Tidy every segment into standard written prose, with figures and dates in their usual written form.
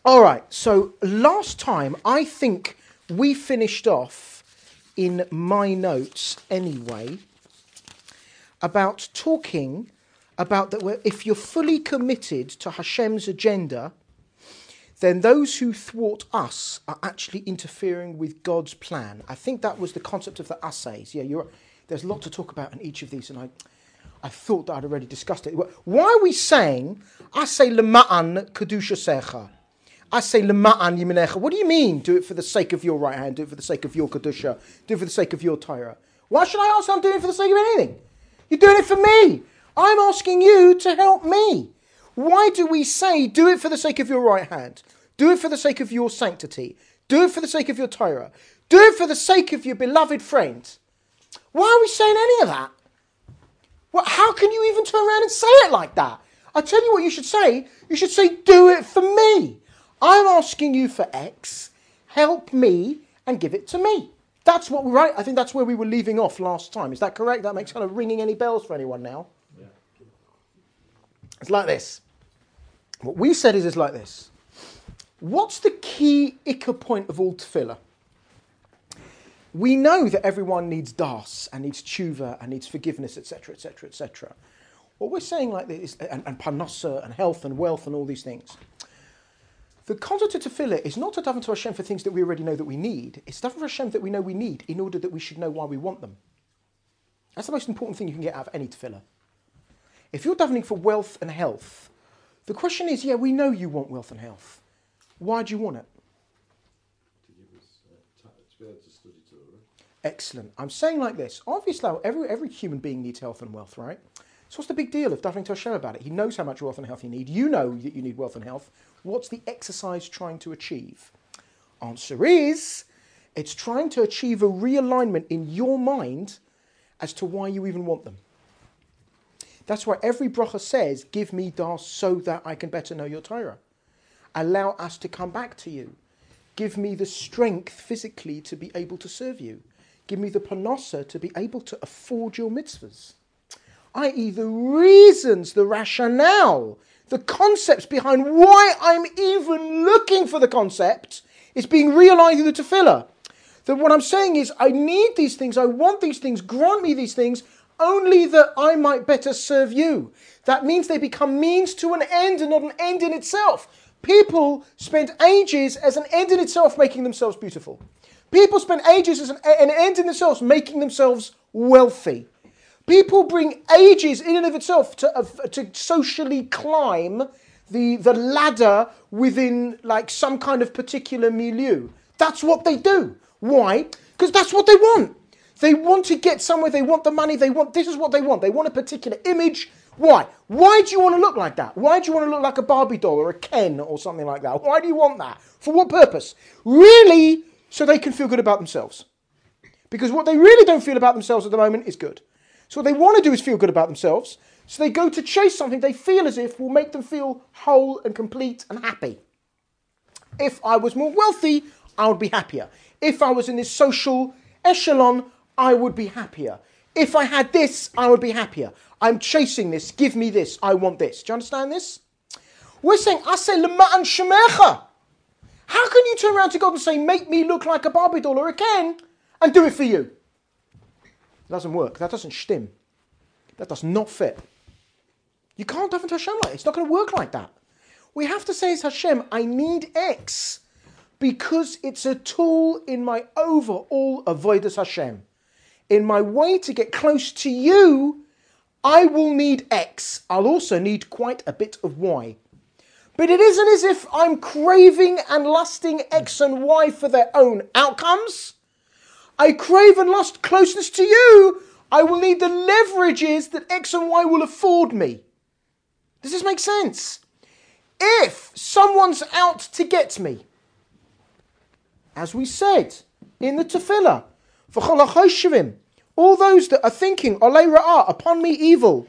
All right, so last time I think we finished off in my notes anyway about talking about that if you're fully committed to Hashem's agenda, then those who thwart us are actually interfering with God's plan. I think that was the concept of the assays. Yeah, there's a lot to talk about in each of these, and I thought that I'd already discussed it. Why are we saying assay lema'an kedusha secha? Assay lema'an yiminecha. What do you mean? Do it for the sake of your right hand. Do it for the sake of your kedusha. Do it for the sake of your Torah. Why should I ask? I'm doing it for the sake of anything. You're doing it for me. I'm asking you to help me. Why do we say do it for the sake of your right hand? Do it for the sake of your sanctity. Do it for the sake of your Torah. Do it for the sake of your beloved friend. Why are we saying any of that? Well, how can you even turn around and say it like that? I tell you what you should say. You should say, do it for me. I'm asking you for X. Help me and give it to me. That's what we're right. I think that's where we were leaving off last time. Is that correct? That makes kind of ringing any bells for anyone now? Yeah. It's like this. What we said is like this. What's the key ikka point of all tefillah? We know that everyone needs das and needs tshuva and needs forgiveness, etc., etc., etc. What we're saying like this, and parnasa and health and wealth and all these things. The concept of tefillah is not to daven to Hashem for things that we already know that we need. It's daven for Hashem that we know we need in order that we should know why we want them. That's the most important thing you can get out of any tefillah. If you're davening for wealth and health, the question is, yeah, we know you want wealth and health. Why do you want it? To give us to be able to study Torah. Excellent. I'm saying like this. Obviously, every human being needs health and wealth, right? So what's the big deal of davening to Hashem about it? He knows how much wealth and health you need. You know that you need wealth and health. What's the exercise trying to achieve? Answer is, it's trying to achieve a realignment in your mind as to why you even want them. That's why every bracha says, give me das so that I can better know your Torah. Allow us to come back to you. Give me the strength physically to be able to serve you. Give me the parnasa to be able to afford your mitzvahs. I.e. the reasons, the rationale, the concepts behind why I'm even looking for the concept is being realized in the tefillah. That what I'm saying is, I need these things, I want these things, grant me these things, only that I might better serve you. That means they become means to an end and not an end in itself. People spend ages as an end in itself making themselves beautiful. People spend ages as an end in themselves making themselves wealthy. People bring ages in and of itself to socially climb the ladder within like some kind of particular milieu. That's what they do. Why? Because that's what they want. They want to get somewhere, they want the money, this is what they want. They want a particular image. Why? Why do you want to look like that? Why do you want to look like a Barbie doll or a Ken or something like that? Why do you want that? For what purpose? Really, so they can feel good about themselves. Because what they really don't feel about themselves at the moment is good. So what they want to do is feel good about themselves. So they go to chase something they feel as if will make them feel whole and complete and happy. If I was more wealthy, I would be happier. If I was in this social echelon, I would be happier. If I had this, I would be happier. I'm chasing this. Give me this. I want this. Do you understand this? We're saying, Aseh lema'an shemecha. How can you turn around to God and say, make me look like a Barbie doll or a Ken and do it for you? It doesn't work. That doesn't stim. That does not fit. You can't daven to Hashem like that. It's not going to work like that. We have to say as Hashem, I need X because it's a tool in my overall avodas Hashem. In my way to get close to you, I will need X. I'll also need quite a bit of Y. But it isn't as if I'm craving and lusting X and Y for their own outcomes. I crave and lust closeness to you. I will need the leverages that X and Y will afford me. Does this make sense? If someone's out to get me, as we said in the tefillah, all those that are thinking olei ra'ah, upon me evil,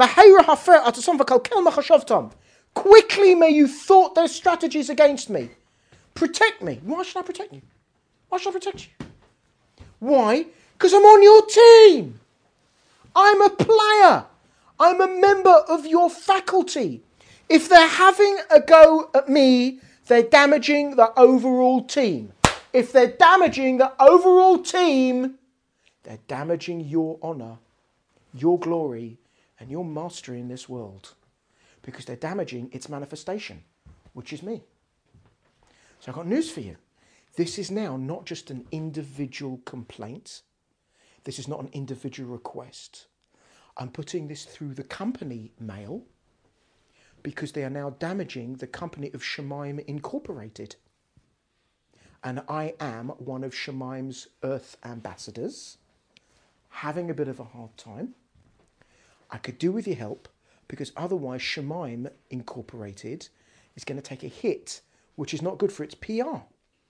quickly may you thwart their strategies against me. Protect me. Why should I protect you? Why should I protect you? Why? Because I'm on your team. I'm a player. I'm a member of your faculty. If they're having a go at me, They're damaging the overall team. If they're damaging the overall team, they're damaging your honour, your glory, and your mastery in this world. Because they're damaging its manifestation, which is me. So I've got news for you. This is now not just an individual complaint. This is not an individual request. I'm putting this through the company mail because they are now damaging the company of Shemaim Incorporated. And I am one of Shemaim's earth ambassadors, having a bit of a hard time. I could do with your help because otherwise Shemaim Incorporated is going to take a hit, which is not good for its PR.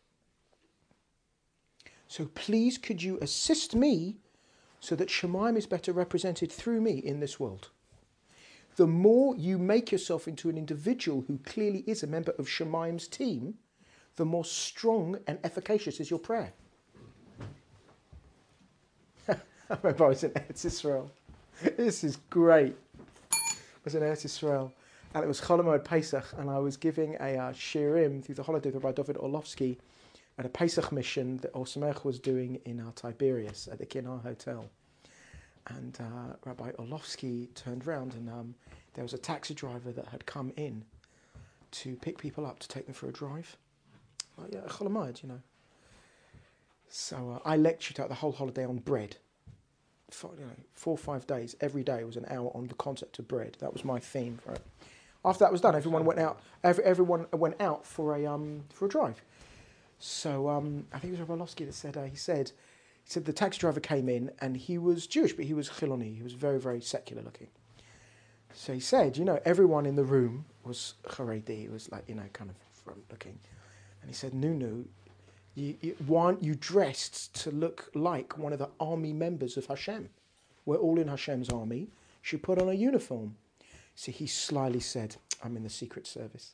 So please could you assist me so that Shemaim is better represented through me in this world. The more you make yourself into an individual who clearly is a member of Shemaim's team, the more strong and efficacious is your prayer. I remember I was in Eretz Israel. This is great. I was in Eretz Israel, and it was Chol Hamoed Pesach, and I was giving a shiurim through the holiday with Rabbi David Orlovsky at a Pesach mission that Or Sameach was doing in Tiberias at the Kinar Hotel. And Rabbi Orlovsky turned round, and there was a taxi driver that had come in to pick people up to take them for a drive. Like, yeah, Chol Hamoed, you know. So I lectured out the whole holiday on bread. 4 or 5 days, every day was an hour on the concept of bread. That was my theme for it. After that was done, everyone went out. Everyone went out for a drive. So I think it was Rabbi Orlovsky that said he said the taxi driver came in and he was Jewish, but he was Chiloni. He was very, very secular looking. So he said, everyone in the room was Haredi. It was like, kind of front looking. And he said, Nunu, why aren't you dressed to look like one of the army members of Hashem? We're all in Hashem's army. You should put on a uniform. So he slyly said, I'm in the Secret Service.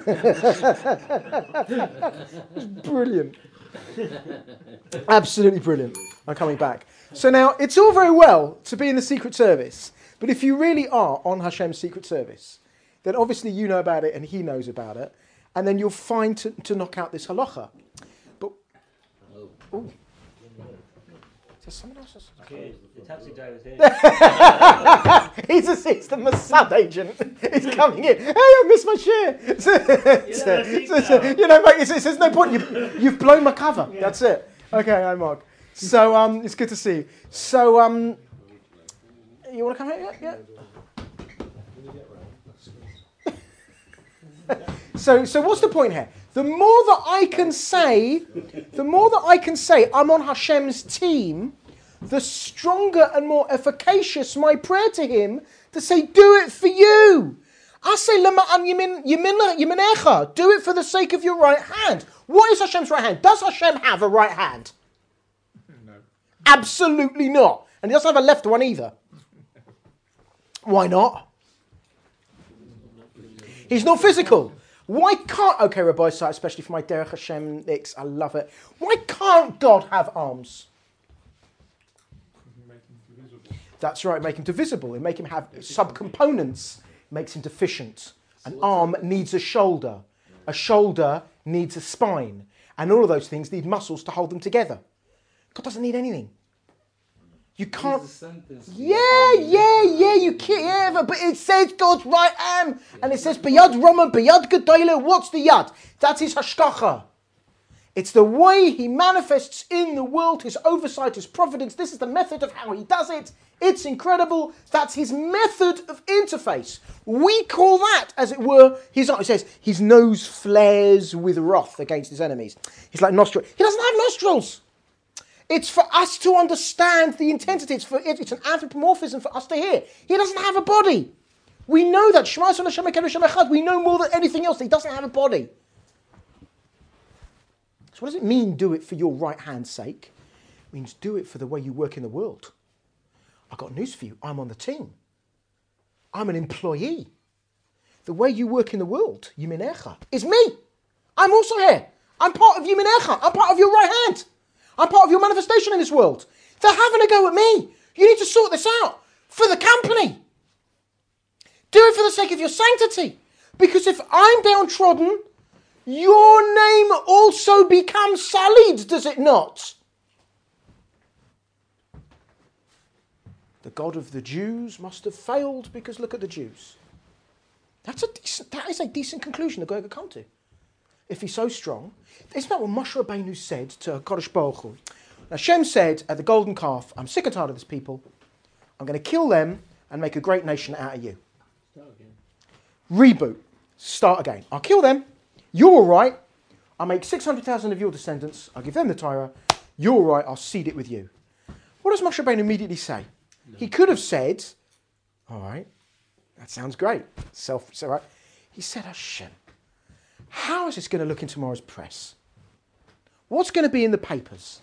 It was brilliant. Absolutely brilliant. I'm coming back. So now, it's all very well to be in the Secret Service, but if you really are on Hashem's Secret Service, then obviously you know about it and he knows about it, and then you'll find to knock out this halacha. But, oh. Is there someone else? Okay, the taxi driver's here. It's the Mossad agent. He's coming in. Hey, I missed my share. Mate, there's no point. You've blown my cover. Yeah. That's it. Okay, hi, Mark. So it's good to see you. So you want to come here? Yeah. So what's the point here? The more that I can say I'm on Hashem's team, the stronger and more efficacious my prayer to him to say, do it for you. I say, do it for the sake of your right hand. What is Hashem's right hand? Does Hashem have a right hand? No. Absolutely not. And he doesn't have a left one either. Why not? He's not physical. Why can't, okay, Rabbi Isai, especially for my Derech Hashem nicks, I love it. Why can't God have arms? Make him visible. That's right, make him divisible. It make him have subcomponents. Makes him deficient. An arm needs a shoulder. A shoulder needs a spine. And all of those things need muscles to hold them together. God doesn't need anything. You can't. Yeah, you can't. Yeah, but it says God's right hand, and it says B'yad Roma, B'yad Gedolah. What's the yad? That's his hashkacha. It's the way he manifests in the world, his oversight, his providence. This is the method of how he does it. It's incredible. That's his method of interface. We call that, as it were, it says his nose flares with wrath against his enemies. He's like nostril. He doesn't have nostrils. It's for us to understand the intensity. It's an anthropomorphism for us to hear. He doesn't have a body. We know that. Shema Yisrael Hashem Elokeinu Hashem Echad. We know more than anything else that he doesn't have a body. So what does it mean, do it for your right hand's sake? It means do it for the way you work in the world. I've got news for you. I'm on the team. I'm an employee. The way you work in the world, Yiminecha, is me. I'm also here. I'm part of Yiminecha. I'm part of your right hand. I'm part of your manifestation in this world. They're having a go at me. You need to sort this out for the company. Do it for the sake of your sanctity. Because if I'm downtrodden, your name also becomes sullied, does it not? The God of the Jews must have failed because look at the Jews. That is a decent conclusion the guy could come to. If he's so strong, isn't that what Moshe Rabbeinu said to Kodesh Baruch Hu? Hashem said at the golden calf, I'm sick and tired of this people. I'm going to kill them and make a great nation out of you. Start again. Reboot. Start again. I'll kill them. You're all right. I'll make 600,000 of your descendants. I'll give them the Torah. You're all right. I'll seed it with you. What does Moshe Rabbeinu immediately say? No. He could have said, all right, that sounds great. Right. He said, Hashem, how is this going to look in tomorrow's press? What's going to be in the papers?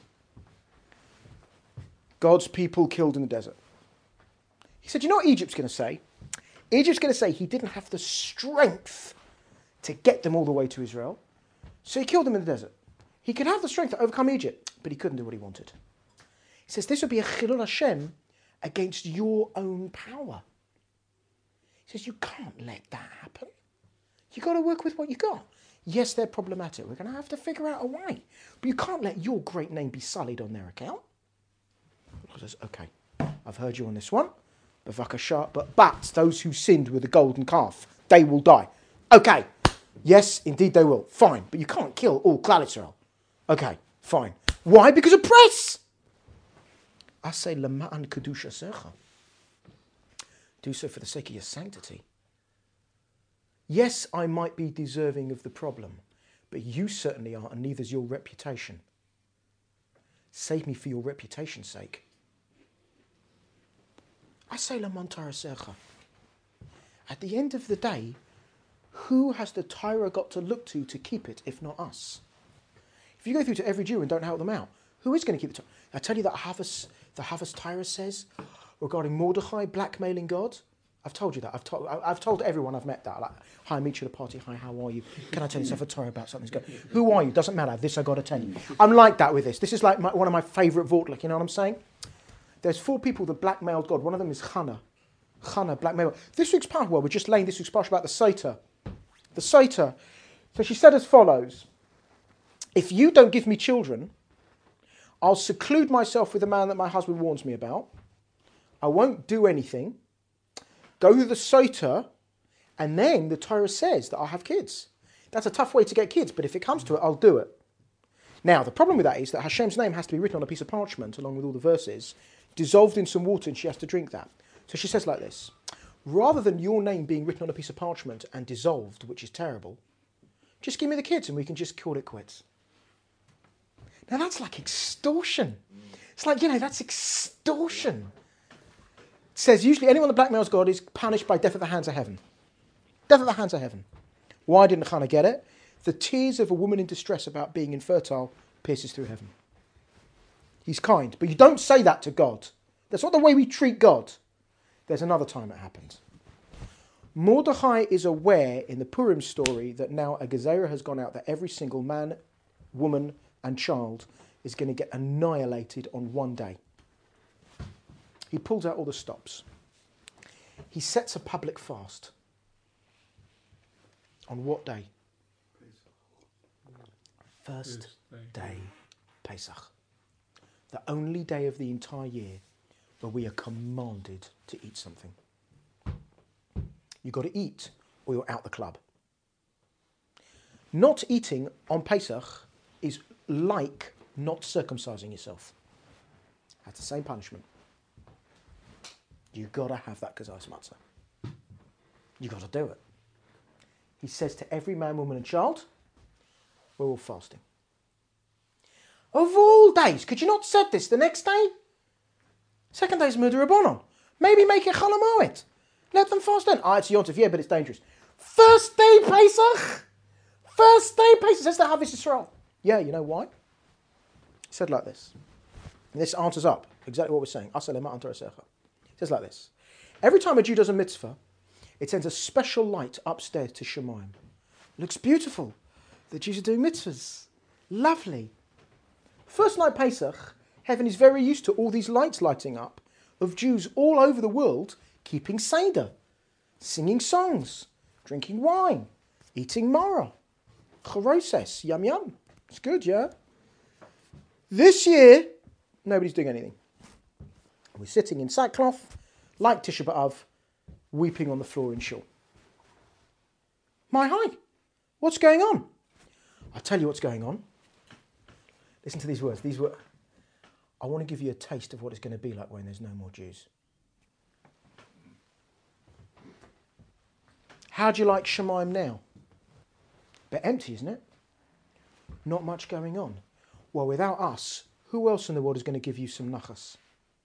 God's people killed in the desert. He said, you know what Egypt's going to say? Egypt's going to say he didn't have the strength to get them all the way to Israel, so he killed them in the desert. He could have the strength to overcome Egypt, but he couldn't do what he wanted. He says, this would be a chilul Hashem against your own power. He says, you can't let that happen. You've got to work with what you got. Yes, they're problematic. We're going to have to figure out a way. But you can't let your great name be sullied on their account. God says, okay, I've heard you on this one. But those who sinned with the golden calf, they will die. Okay, yes, indeed they will. Fine, but you can't kill all Klal Yisrael. Okay, fine. Why? Because of press. I say, Lama'an Kedusha Secha. Do so for the sake of your sanctity. Yes, I might be deserving of the problem, but you certainly are, and neither's your reputation. Save me for your reputation's sake. I say Lama'an Torah Secha. At the end of the day, who has the Torah got to look to keep it, if not us? If you go through to every Jew and don't help them out, who is going to keep the Torah? I tell you that the Havas Torah says regarding Mordechai blackmailing God. I've told you that. I've told everyone I've met that. Like, hi, I meet you at a party. Hi, how are you? Can I tell you a Torah about something's going? Who are you? Doesn't matter. This I got to tell you. I'm like that with this. This is like one of my favourite vortlik. You know what I'm saying? There's 4 people that blackmailed God. One of them is Chana. Chana blackmailed. This week's parsha, we're just laying this week's parsha about the Sotah. The Sotah. So she said as follows: if you don't give me children, I'll seclude myself with the man that my husband warns me about. I won't do anything. Go to the Sotah, and then the Torah says that I'll have kids. That's a tough way to get kids, but if it comes to it, I'll do it. Now, the problem with that is that Hashem's name has to be written on a piece of parchment, along with all the verses, dissolved in some water, and she has to drink that. So she says like this: rather than your name being written on a piece of parchment and dissolved, which is terrible, just give me the kids and we can just call it quits. Now that's like extortion. It's like, that's extortion. It says usually anyone that blackmails God is punished by death at the hands of heaven. Death at the hands of heaven. Why didn't Hannah get it? The tears of a woman in distress about being infertile pierces through heaven. He's kind, but you don't say that to God. That's not the way we treat God. There's another time it happened. Mordechai is aware in the Purim story that now a gezerah has gone out that every single man, woman, and child is going to get annihilated on one day. He pulls out all the stops. He sets a public fast. On what day? First day Pesach. The only day of the entire year where we are commanded to eat something. You've got to eat or you're out the club. Not eating on Pesach is like not circumcising yourself. That's the same punishment. You've got to have that kazayas matzah. You've got to do it. He says to every man, woman and child, we're all fasting. Of all days, could you not said this the next day? Second day is Murder Rabbanon. Maybe make it Chol Hamoed. Let them fast then. It's Yom Tov, yeah, but it's dangerous. First day Pesach. First day Pesach. Says the Havis Yisrael. Yeah, you know why? He said like this. And this answers up exactly what we're saying. It says like this. Every time a Jew does a mitzvah, it sends a special light upstairs to Shemaim. Looks beautiful. The Jews are doing mitzvahs. Lovely. First night Pesach, heaven is very used to all these lights lighting up of Jews all over the world keeping Seder, singing songs, drinking wine, eating maror. Choroses, yum yum. It's good, yeah? This year, nobody's doing anything. We're sitting in sackcloth, like Tisha B'Av, weeping on the floor in shul. My hi, what's going on? I'll tell you what's going on. Listen to these words. I want to give you a taste of what it's going to be like when there's no more Jews. How do you like Shemaim now? Bit empty, isn't it? Not much going on. Well, without us, who else in the world is going to give you some nachas?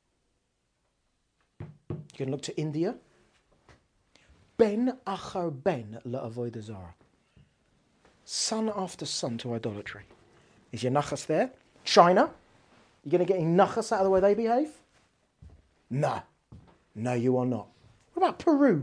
You're going to look to India. Ben achar ben la'avodah zarah. Son after son to idolatry. Is your nachas there? China? You're going to get any nachas out of the way they behave? No. No, you are not. What about Peru?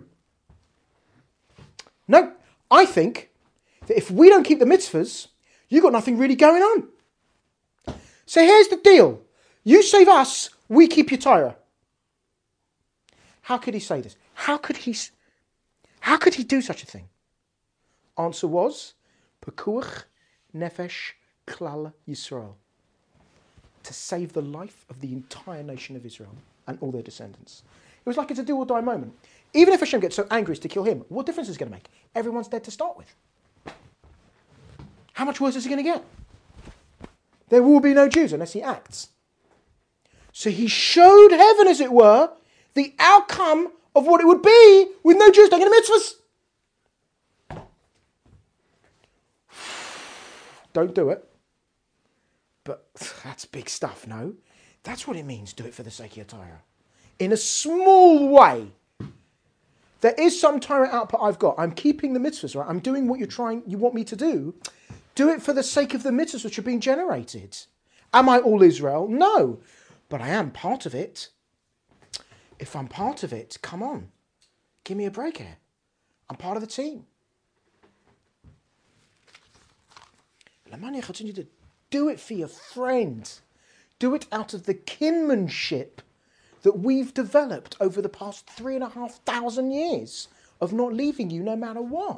No. I think that if we don't keep the mitzvahs, you've got nothing really going on. So here's the deal. You save us, we keep your Torah. How could he say this? How could he do such a thing? Answer was, Pekuach Nefesh Klal Yisrael. To save the life of the entire nation of Israel and all their descendants. It was like it's a do or die moment. Even if Hashem gets so angry as to kill him, what difference is it going to make? Everyone's dead to start with. How much worse is he going to get? There will be no Jews unless he acts. So he showed heaven, as it were, the outcome of what it would be with no Jews taking the mitzvahs. Don't do it. But that's big stuff, no? That's what it means, do it for the sake of your Torah. In a small way. There is some Torah output I've got. I'm keeping the mitzvahs, right? I'm doing what you want me to do. Do it for the sake of the mitzvahs which are being generated. Am I all Israel? No. But I am part of it. If I'm part of it, come on. Give me a break here. I'm part of the team. Do it for your friend. Do it out of the kinship that we've developed over the past 3,500 years of not leaving you no matter what.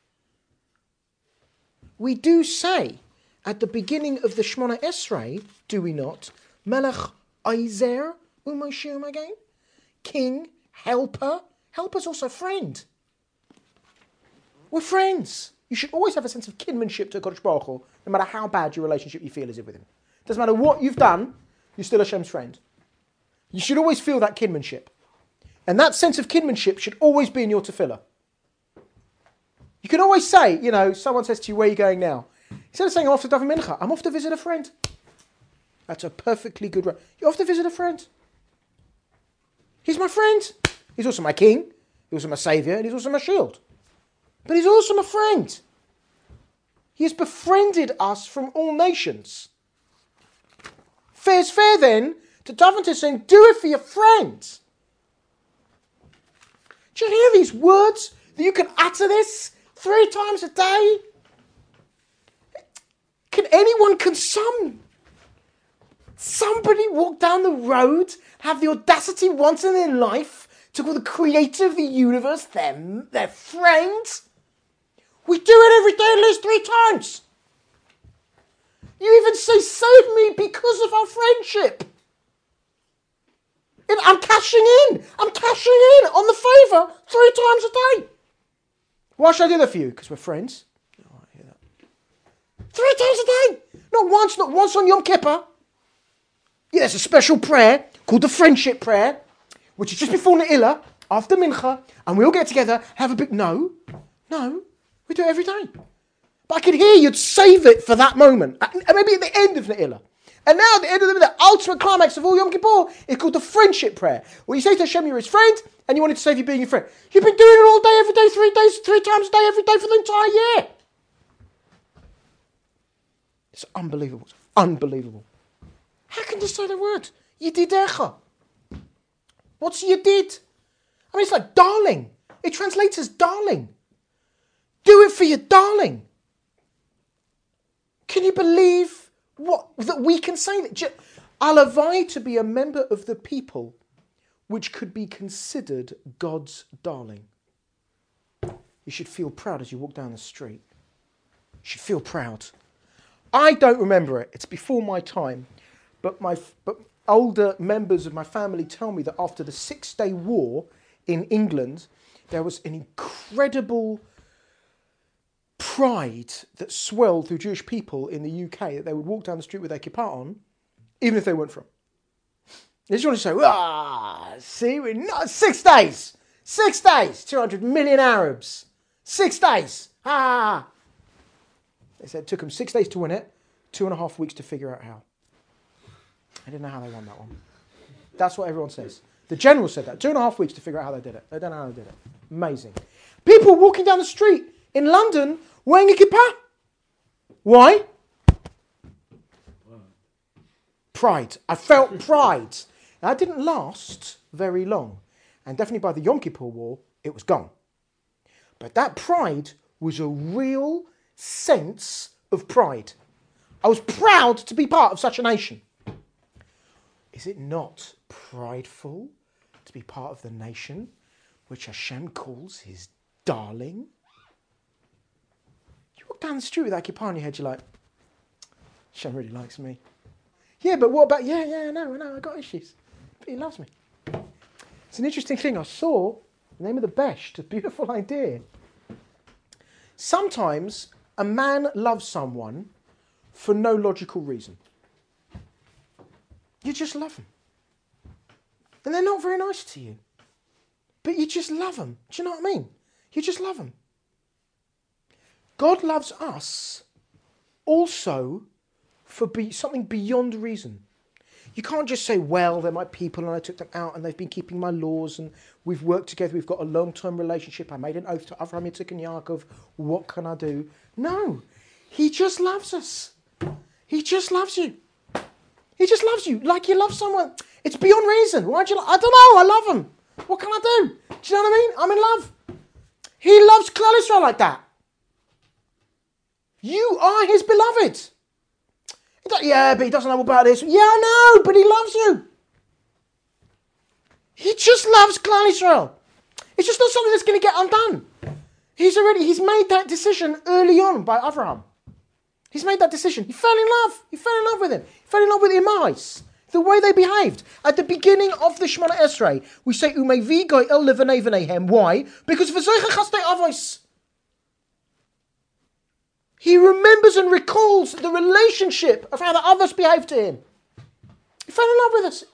We do say at the beginning of the Shemona Esrei, do we not? Melech Aizer u'Moshe again? King, helper. Helper's also friend. We're friends. You should always have a sense of kinship to Kodesh Baruch Hu, no matter how bad your relationship you feel is with him. Doesn't matter what you've done, you're still Hashem's friend. You should always feel that kinship. And that sense of kinship should always be in your tefillah. You can always say, someone says to you, where are you going now? Instead of saying, I'm off to daven mincha, I'm off to visit a friend. That's a perfectly good way. You're off to visit a friend. He's my friend. He's also my king. He's also my saviour. And he's also my shield. But he's also my friend. He has befriended us from all nations. Fair's fair then to daven to saying, do it for your friends. Do you hear these words? That you can utter this 3 times a day? Can somebody walk down the road, have the audacity once in their life to call the creator of the universe their friend? We do it every day at least 3 times. You even say, save me because of our friendship. And I'm cashing in on the favour 3 times a day. Why should I do that for you? Because we're friends. Oh, I hear that. 3 times a day. Not once on Yom Kippur. Yeah, there's a special prayer called the Friendship Prayer, which is just before Ne'ilah, after Mincha, and we all get together, have a big... No, we do it every day. But I could hear you'd save it for that moment, and maybe at the end of Ne'ilah. And now at the end of the ultimate climax of all Yom Kippur is called the Friendship Prayer, where you say to Hashem you're his friend, and you wanted to save you being your friend. You've been doing it all day, every day, 3 times a day, every day for the entire year. It's unbelievable. It's unbelievable. How can you say the word? Yedidecha. What's yedid? I mean, it's like darling. It translates as darling. Do it for your darling. Can you believe that we can say that? Alavai to be a member of the people which could be considered God's darling. You should feel proud as you walk down the street. should feel proud. I don't remember it. It's before my time. But older members of my family tell me that after the 6-Day War in England, there was an incredible pride that swelled through Jewish people in the UK that they would walk down the street with their kippah on, even if they weren't from. They just want to say, see, we're not 6 days. 6 days, 200 million Arabs. 6 days. They said it took them 6 days to win it, 2.5 weeks to figure out how. I didn't know how they won that one. That's what everyone says. The general said that. 2.5 weeks to figure out how they did it. They don't know how they did it. Amazing. People walking down the street in London wearing a kippah. Why? Pride. I felt pride. That didn't last very long. And definitely by the Yom Kippur War, it was gone. But that pride was a real sense of pride. I was proud to be part of such a nation. Is it not prideful to be part of the nation which Hashem calls his darling? You walk down the street with that kippah on your head, you're like, Hashem really likes me. Yeah, but what about, I know, I got issues. But he loves me. It's an interesting thing. I saw the name of the Besht, a beautiful idea. Sometimes a man loves someone for no logical reason. You just love them. And they're not very nice to you. But you just love them. Do you know what I mean? You just love them. God loves us also for something beyond reason. You can't just say, well, they're my people and I took them out and they've been keeping my laws and we've worked together, we've got a long-term relationship, I made an oath to Avraham, Yitzchak and Yaakov, what can I do? No, he just loves us. He just loves you. He just loves you like you love someone. It's beyond reason. Why do you I don't know, I love him. What can I do? Do you know what I mean? I'm in love. He loves Klal Yisrael like that. You are his beloved. Yeah, but he doesn't know about this. Yeah, I know, but he loves you. He just loves Klal Yisrael. It's just not something that's going to get undone. He's made that decision early on by Avraham. He's made that decision. He fell in love. He fell in love with him. He fell in love with the Emais. The way they behaved. At the beginning of the Shemona Esrei, we say, Umevi goy el levanei v'neihem. Why? Because v'zoicha chastei avos. He remembers and recalls the relationship of how the others behaved to him. He fell in love with us.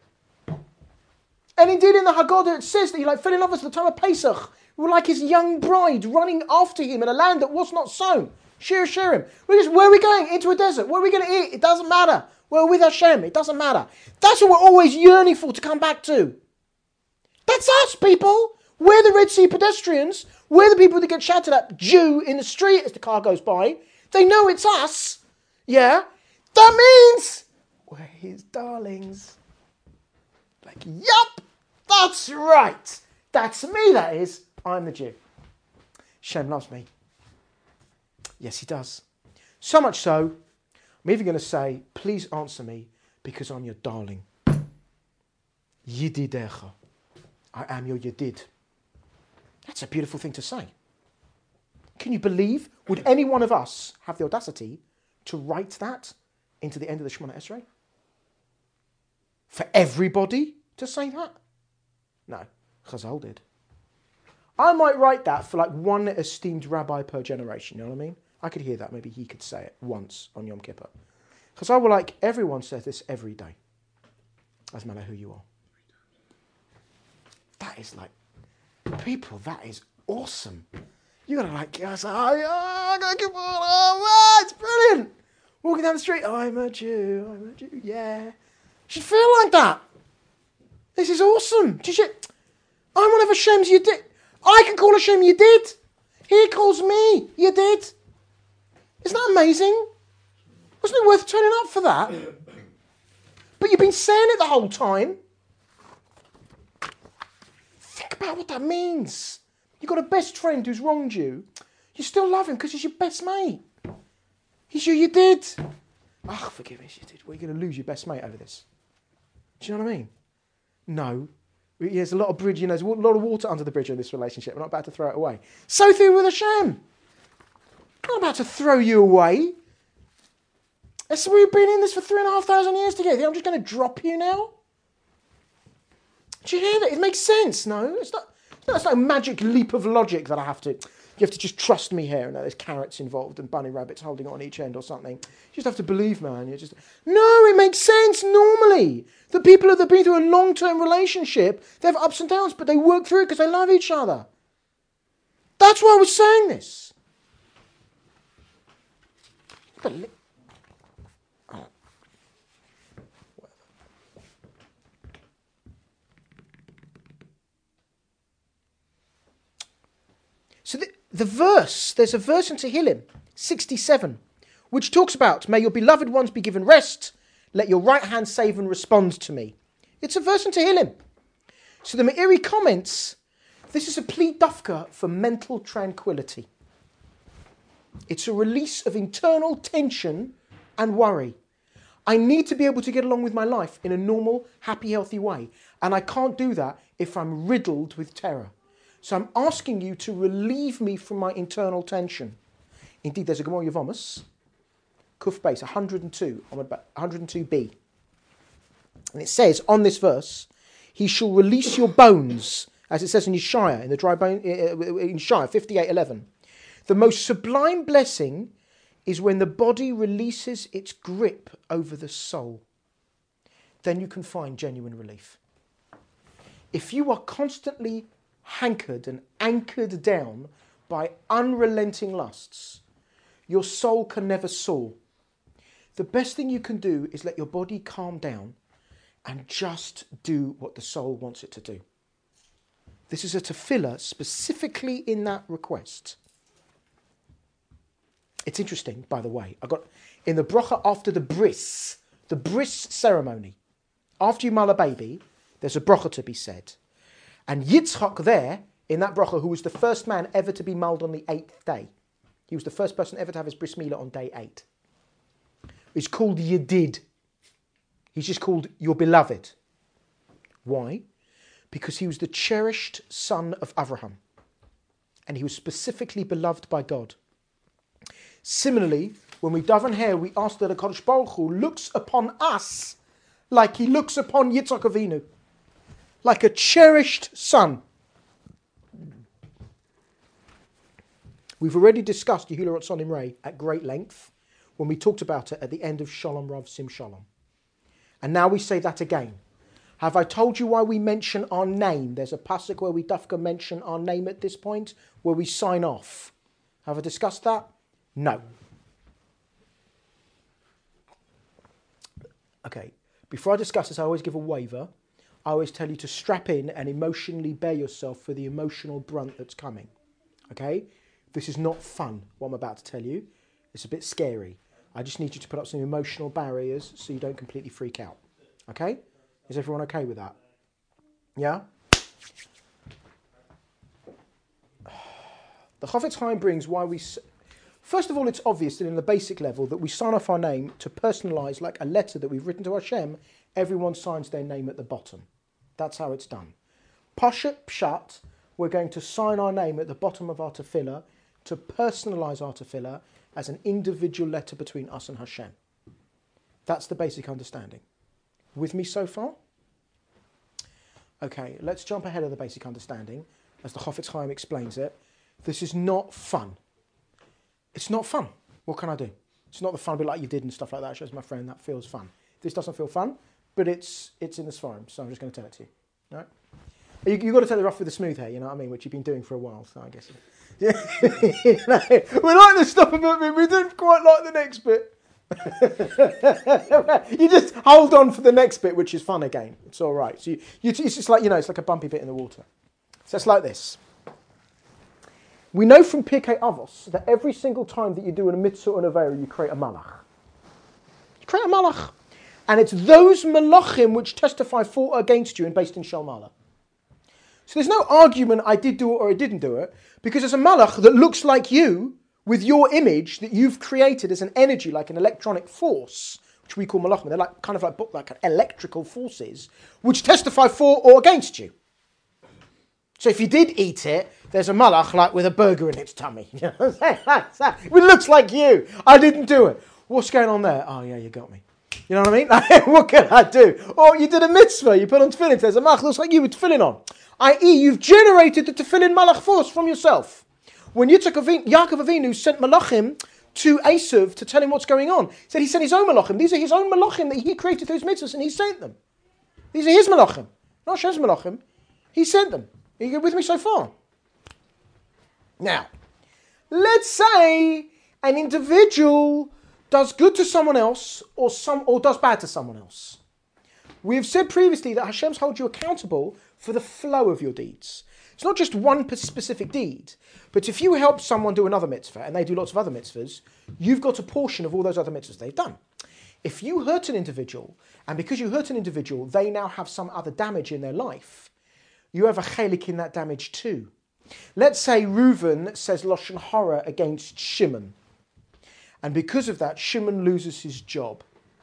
And indeed in the Haggadah it says that he fell in love with us at the time of Pesach. We were like his young bride running after him in a land that was not sown. Shir Shirim. Where are we going? Into a desert. What are we going to eat? It doesn't matter. We're with Hashem. It doesn't matter. That's what we're always yearning for, to come back to. That's us, people. We're the Red Sea pedestrians. We're the people that get shouted at Jew in the street as the car goes by. They know it's us. Yeah? That means we're his darlings. Like, yup, that's right. That's me, that is. I'm the Jew. Shem loves me. Yes, he does. So much so, I'm even going to say, please answer me because I'm your darling. Yididecha. I am your Yedid. That's a beautiful thing to say. Can you believe? Would any one of us have the audacity to write that into the end of the Shemona Esrei? For everybody to say that? No. Chazal did. I might write that for one esteemed rabbi per generation, you know what I mean? I could hear that. Maybe he could say it once on Yom Kippur. Chazal were everyone says this every day. Doesn't matter who you are. That is people, that is awesome. You gotta it's brilliant. Walking down the street, I'm a Jew, yeah. You should feel like that. This is awesome. I'm one of Hashem's Yedid. I can call Hashem Yedid. He calls me Yedid. Isn't that amazing? Wasn't it worth turning up for that? But you've been saying it the whole time. Think about what that means. You've got a best friend who's wronged you. You still love him because he's your best mate. He's your Yedid. Forgive me, Yedid. Well, you're going to lose your best mate over this. Do you know what I mean? No. There's a lot of bridge, there's a lot of water under the bridge in this relationship. We're not about to throw it away. So too with Hashem. I'm not about to throw you away. We've been in this for 3,500 years together. I'm just going to drop you now? Do you hear that? It makes sense, no? It's not a magic leap of logic that I have to... You have to just trust me here, and there's carrots involved and bunny rabbits holding on each end or something. You just have to believe, man. No, it makes sense normally. The people that have been through a long-term relationship, they have ups and downs, but they work through it because they love each other. That's why I was saying this. So the verse, there's a verse in Tehillim 67, which talks about, may your beloved ones be given rest, let your right hand save and respond to me. It's a verse in Tehillim. So the Meiri comments, this is a plea dafka for mental tranquility. It's a release of internal tension and worry. I need to be able to get along with my life in a normal, happy, healthy way. And I can't do that if I'm riddled with terror. So I'm asking you to relieve me from my internal tension. Indeed, there's a Gemara Yevamos, Kuf Beis, 102, 102b. And it says, on this verse, he shall release your bones, as it says in Yeshaya, in the dry bone, in Yeshaya 58:11. The most sublime blessing is when the body releases its grip over the soul. Then you can find genuine relief. If you are constantly hankered and anchored down by unrelenting lusts, your soul can never soar. The best thing you can do is let your body calm down and just do what the soul wants it to do. This is a tefillah specifically in that request. It's interesting, by the way. I got in the bracha after the bris ceremony. After you mull a baby, there's a bracha to be said. And Yitzchak there, in that bracha, who was the first man ever to be mulled on the 8th day. He was the first person ever to have his bris milah on day 8. He's called Yedid. He's just called your beloved. Why? Because he was the cherished son of Avraham. And he was specifically beloved by God. Similarly, when we daven here, we ask that HaKadosh Baruch Hu looks upon us like he looks upon Yitzchak Avinu. Like a cherished son. We've already discussed Yehulah Ratzon Imrei at great length when we talked about it at the end of Shalom Rav Sim Shalom. And now we say that again. Have I told you why we mention our name? There's a pasuk where we dafka mention our name at this point, where we sign off. Have I discussed that? No. Okay, before I discuss this, I always give a waiver. I always tell you to strap in and emotionally bear yourself for the emotional brunt that's coming. Okay? This is not fun, what I'm about to tell you. It's a bit scary. I just need you to put up some emotional barriers so you don't completely freak out. Okay? Is everyone okay with that? Yeah? The Chofetz Chaim brings why we... First of all, it's obvious that in the basic level that we sign off our name to personalise, like a letter that we've written to Hashem, everyone signs their name at the bottom. That's how it's done. Pashat Pshat, we're going to sign our name at the bottom of our tefillah to personalise our tefillah as an individual letter between us and Hashem. That's the basic understanding. With me so far? Okay, let's jump ahead of the basic understanding as the Chofetz Chaim explains it. This is not fun. It's not fun. What can I do? It's not the fun bit like you did and stuff like that. Shows my friend that feels fun. This doesn't feel fun, but it's in the Sfarim, so I'm just going to tell it to you. All right? You've got to take the rough with the smooth here, you know what I mean, which you've been doing for a while, so I guess. Yeah. You know, we like the stuff about me, we don't quite like the next bit. You just hold on for the next bit, which is fun again. It's all right. So it's just like, you know, it's like a bumpy bit in the water. So it's like this. We know from Pirkei Avos that every single time that you do a mitzvah or an avera, you create a malach. You create a malach. And it's those malachim which testify for or against you and based in Shalmala. So there's no argument I did do it or I didn't do it, because there's a malach that looks like you with your image that you've created as an energy, like an electronic force, which we call malachim. They're like kind of like electrical forces, which testify for or against you. So if you did eat it, there's a malach like with a burger in its tummy. You know what I'm saying? It looks like you. I didn't do it. What's going on there? Oh yeah, you got me. You know what I mean? Like, what can I do? Or you did a mitzvah, you put on tefillin, there's a malach looks like you with tefillin on. I.e., you've generated the tefillin malach force from yourself. When Yaakov Avinu sent malachim to Esav to tell him what's going on, he sent his own malachim. These are his own malachim that he created through his mitzvahs, and he sent them. These are his malachim, not Hashem's malachim. He sent them. Are you with me so far? Now, let's say an individual does good to someone else or does bad to someone else. We have said previously that Hashem's holds you accountable for the flow of your deeds. It's not just one specific deed, but if you help someone do another mitzvah and they do lots of other mitzvahs, you've got a portion of all those other mitzvahs they've done. If you hurt an individual, and because you hurt an individual, they now have some other damage in their life, you have a chelik in that damage too. Let's say Reuven says Lashon Hara against Shimon. And because of that, Shimon loses his job.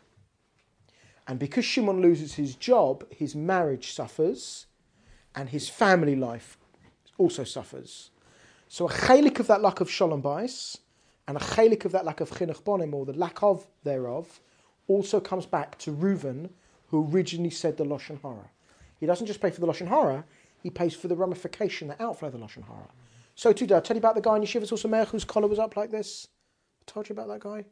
And because Shimon loses his job, his marriage suffers and his family life also suffers. So a chelik of that lack of shalom bais and a chelik of that lack of chinuch bonim, or the lack of thereof, also comes back to Reuven, who originally said the Lashon Hara. He doesn't just pay for the Lashon Hara, he pays for the ramification, the outflow of the Lashon Hara. So too, did I tell you about the guy in Yeshivas Usamech whose collar was up like this? I told you about that guy?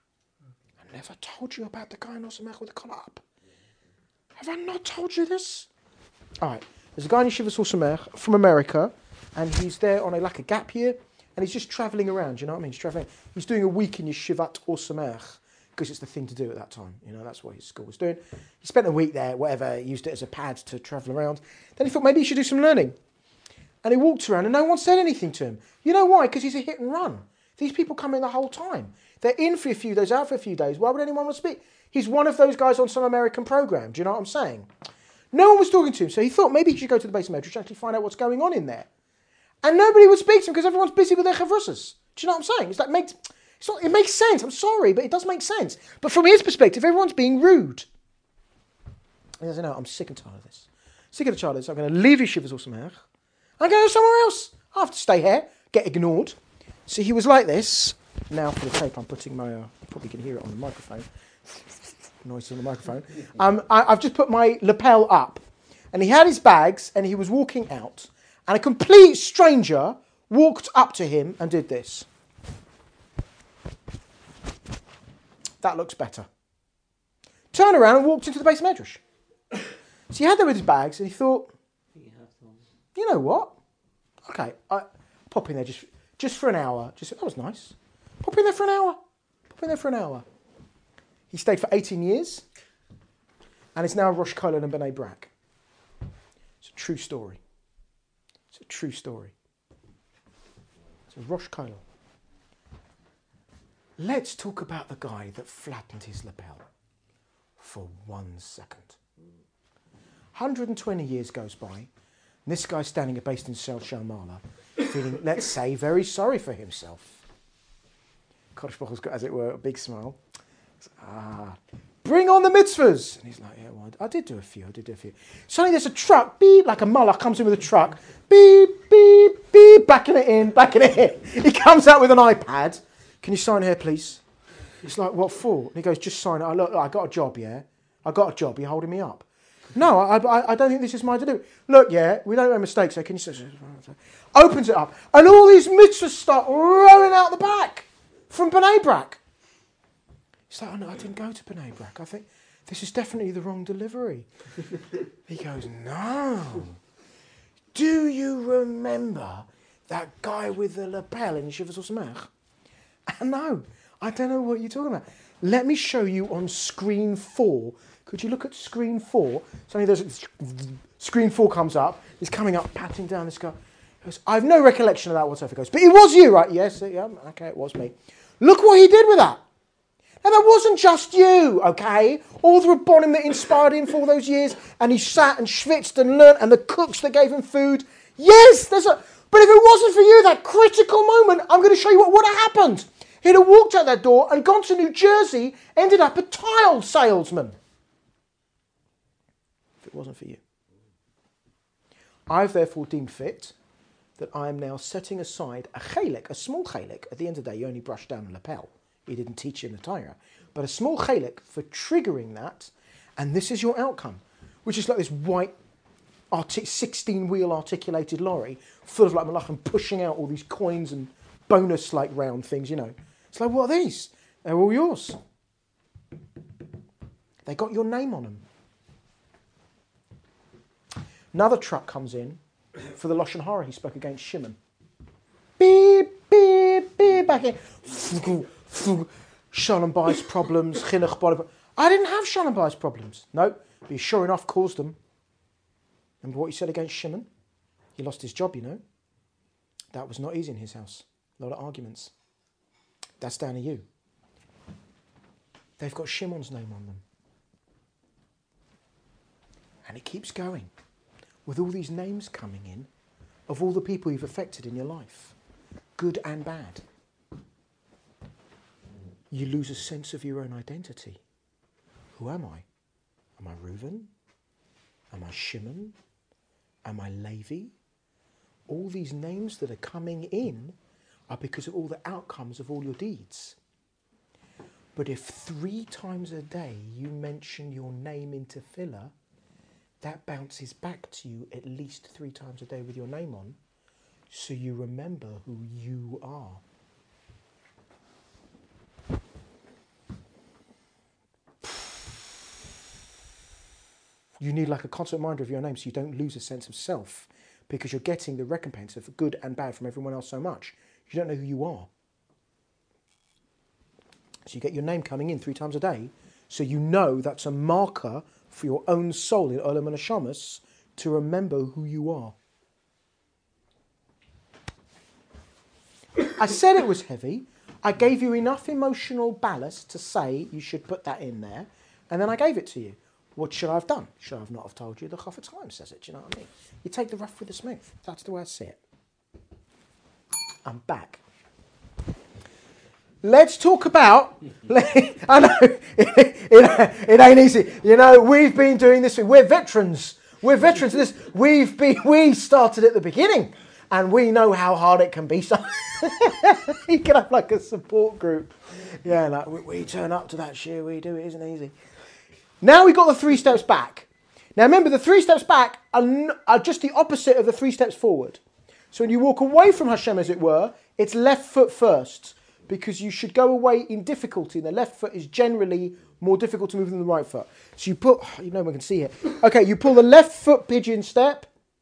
I never told you about the guy in Usamech with the collar up. Have I not told you this? All right, there's a guy in Yeshivas Usamech from America, and he's there on a gap year, and he's just travelling around, you know what I mean? He's travelling. He's doing a week in Yeshivat Usamech, because it's the thing to do at that time. You know, that's what his school was doing. He spent a week there, whatever, he used it as a pad to travel around. Then he thought maybe he should do some learning. And he walked around and no one said anything to him. You know why? Because he's a hit and run. These people come in the whole time. They're in for a few days, out for a few days. Why would anyone want to speak? He's one of those guys on some American program. Do you know what I'm saying? No one was talking to him, so he thought maybe he should go to the base of Medrash to actually find out what's going on in there. And nobody would speak to him because everyone's busy with their chavrusas. Do you know what I'm saying? It's like, it makes sense. I'm sorry, but it does make sense. But from his perspective, everyone's being rude. He says, no, I'm sick and tired of this. Sick of the child of this. I'm going to leave Yeshivas Usamech. I'm going to go somewhere else. I have to stay here, get ignored. So he was like this. Now for the tape, I'm putting my, you probably can hear it on the microphone. Noise on the microphone. I've just put my lapel up. And he had his bags and he was walking out. And a complete stranger walked up to him and did this. That looks better. Turned around and walked into the base of Medrash. So he had there with his bags and he thought, you know what? Okay, I pop in there just for an hour. That was nice. Pop in there for an hour. He stayed for 18 years and is now Rosh Kollel and Bnei Brak. It's a true story. It's a Rosh Kollel. Let's talk about the guy that flattened his lapel for 1 second. 120 years goes by, and this guy's standing based in Sel Shalmala, feeling, let's say, very sorry for himself. Kodesh Baruch Hu's got, as it were, a big smile. Bring on the mitzvahs! And he's like, yeah, well, I did do a few. Suddenly there's a truck, beep, like a malach comes in with a truck, beep, beep, beep, backing it in. He comes out with an iPad. Can you sign here, please? It's like, what for? And he goes, just sign it. Look, I got a job, yeah? I got a job. You're holding me up. No, I don't think this is mine to do. Look, yeah, we don't make mistakes, so can you say... Opens it up. And all these mitzvahs start rolling out the back from Bnei Brak. He's like, oh no, I didn't go to Bnei Brak. I think this is definitely the wrong delivery. He goes, no. Do you remember that guy with the lapel in Yeshivas Usamech? No, I don't know what you're talking about. Let me show you on screen 4. Could you look at screen 4? Suddenly there's screen 4 comes up. He's coming up, patting down this guy. He goes, I have no recollection of that whatsoever. He goes, but it was you, right? Yes, yeah, okay, it was me. Look what he did with that. Now, that wasn't just you, okay? All the Rabbonim that inspired him for all those years, and he sat and schwitzed and learnt, and the cooks that gave him food. Yes, but if it wasn't for you, that critical moment, I'm going to show you what would have happened. He'd have walked out that door and gone to New Jersey, ended up a tile salesman. If it wasn't for you. I've therefore deemed fit that I am now setting aside a chelik, a small chelik. At the end of the day, you only brush down a lapel. He didn't teach you in the Torah. But a small chelik for triggering that, and this is your outcome, which is like this white 16-wheel articulated lorry full of like malachim pushing out all these coins and bonus-like round things, you know. It's like, what are these? They're all yours. They got your name on them. Another truck comes in for the Lashon Hara he spoke against Shimon. Beep, beep, beep, back in. Shalom Bayis problems, chinuch body. I didn't have Shalom Bayis problems. No, but he sure enough caused them. Remember what he said against Shimon? He lost his job, you know. That was not easy in his house. A lot of arguments. That's down to you. They've got Shimon's name on them. And it keeps going. With all these names coming in of all the people you've affected in your life, good and bad. You lose a sense of your own identity. Who am I? Am I Reuven? Am I Shimon? Am I Levi? All these names that are coming in are because of all the outcomes of all your deeds. But if 3 times a day you mention your name in tefillah, that bounces back to you at least 3 times a day with your name on, so you remember who you are. You need like a constant reminder of your name so you don't lose a sense of self, because you're getting the recompense of good and bad from everyone else so much. You don't know who you are. So you get your name coming in 3 times a day, so you know that's a marker for your own soul in Olam and Hashamas to remember who you are. I said it was heavy. I gave you enough emotional ballast to say you should put that in there, and then I gave it to you. What should I have done? Should I have not have told you? The Chafetz Chaim says it, do you know what I mean? You take the rough with the smooth. That's the way I see it. I'm back. Let's talk about... I know, it ain't easy. You know, we've been doing this. We're veterans. We're veterans of this. We started at the beginning, and we know how hard it can be. So you can have like a support group. Yeah, like we turn up to that shir, we do. It isn't easy. Now we've got the 3 steps back. Now remember, the 3 steps back are just the opposite of the 3 steps forward. So when you walk away from Hashem, as it were, it's left foot first, because you should go away in difficulty. The left foot is generally more difficult to move than the right foot. So you put, you know, we can see here. Okay, you pull the left foot pigeon step,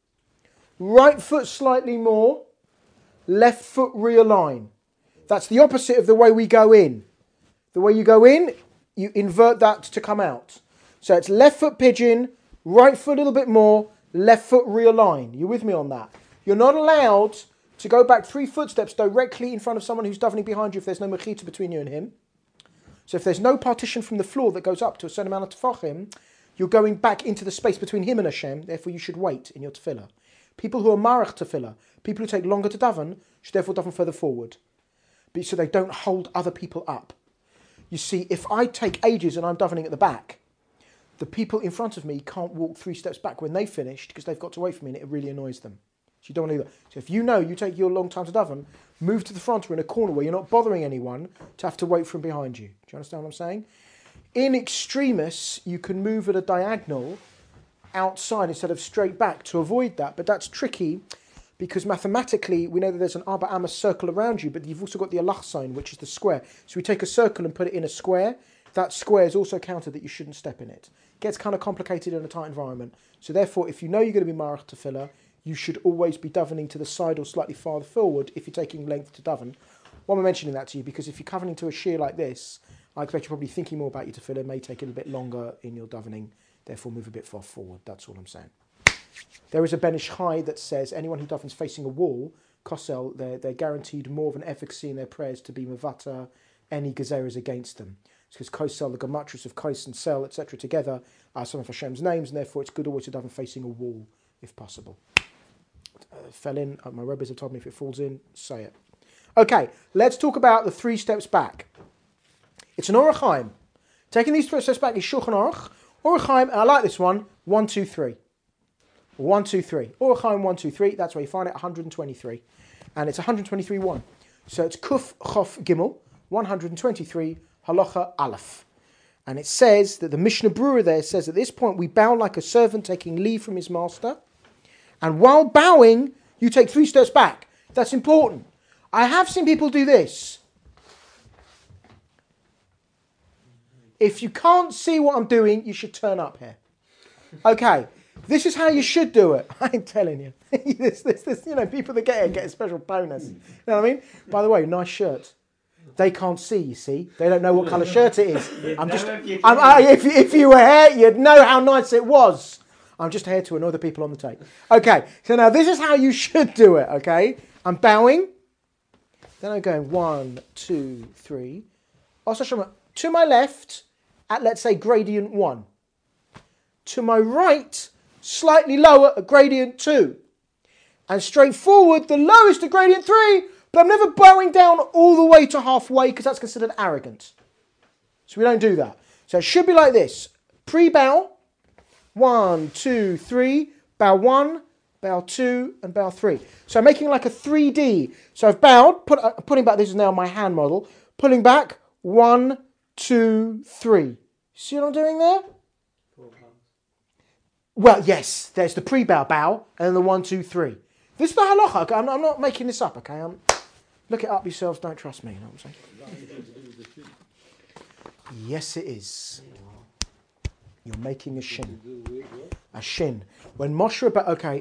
right foot slightly more, left foot realign. That's the opposite of the way we go in. The way you go in, you invert that to come out. So it's left foot pigeon, right foot a little bit more, left foot realign. You with me on that? You're not allowed to go back 3 footsteps directly in front of someone who's davening behind you if there's no mechita between you and him. So if there's no partition from the floor that goes up to a certain amount of tefachim, you're going back into the space between him and Hashem, therefore you should wait in your tefillah. People who are marach tefillah, people who take longer to daven, should therefore daven further forward, so they don't hold other people up. You see, if I take ages and I'm davening at the back, the people in front of me can't walk 3 steps back when they've finished because they've got to wait for me and it really annoys them. So you don't want to do that. So if you know you take your long time to daven, move to the front or in a corner where you're not bothering anyone to have to wait from behind you. Do you understand what I'm saying? In extremis, you can move at a diagonal outside instead of straight back to avoid that, but that's tricky because mathematically we know that there's an Arba Amos circle around you, but you've also got the Allah sign, which is the square. So we take a circle and put it in a square. That square is also counted that you shouldn't step in it. It gets kind of complicated in a tight environment. So therefore, if you know you're going to be marach tefillah, you should always be davening to the side or slightly farther forward if you're taking length to daven. Why am I mentioning that to you? Because if you're davening to a shear like this, I expect you're probably thinking more about your tefillah. It may take a little bit longer in your davening, therefore move a bit far forward. That's all I'm saying. There is a Ben Ish Chai that says anyone who davens facing a wall, kosel, they're guaranteed more of an efficacy in their prayers to be mevata any gezeras against them. It's because kosel, the gematris of kos and sel, etc. together are some of Hashem's names, and therefore it's good always to daven facing a wall if possible. Fell in, my rabbis have told me if it falls in, say it. Okay, let's talk about the 3 steps back. It's an Orach Chaim. Taking these 3 steps back is Shulchan Aruch. Orach Chaim, and I like this one, 1, 2, 3. 1, 2, 3. Or Chaim 1, 2, 3. That's where you find it, 123. And it's 123.1. So it's Kuf Chof Gimel, 123, Halacha Aleph. And it says that the Mishnah Berurah there says at this point we bow like a servant taking leave from his master. And while bowing, you take 3 steps back. That's important. I have seen people do this. If you can't see what I'm doing, you should turn up here. Okay, this is how you should do it. I'm telling you. this, people that get it get a special bonus. You know what I mean? By the way, nice shirt. They can't see, you see. They don't know what colour shirt it is. If you were here, you'd know how nice it was. I'm just here to annoy the people on the tape. Okay, so now this is how you should do it, okay? I'm bowing. Then I'm going 1, 2, 3. Also, to my left, at let's say gradient 1. To my right, slightly lower at gradient 2. And straight forward, the lowest at gradient 3. But I'm never bowing down all the way to halfway because that's considered arrogant. So we don't do that. So it should be like this. Pre-bow. 1, 2, 3. Bow 1, bow 2, and bow 3. So I'm making like a 3D. So I've bowed, putting back, this is now my hand model. Pulling back, 1, 2, 3. See what I'm doing there? Well, yes, there's the pre-bow bow, and then the 1, 2, 3. This is the halacha. Okay? I'm not making this up, okay? Look it up yourselves, don't trust me, you know what I'm saying? Yes, it is. You're making a shin. A shin. When Moshe Rabbeinu... Okay.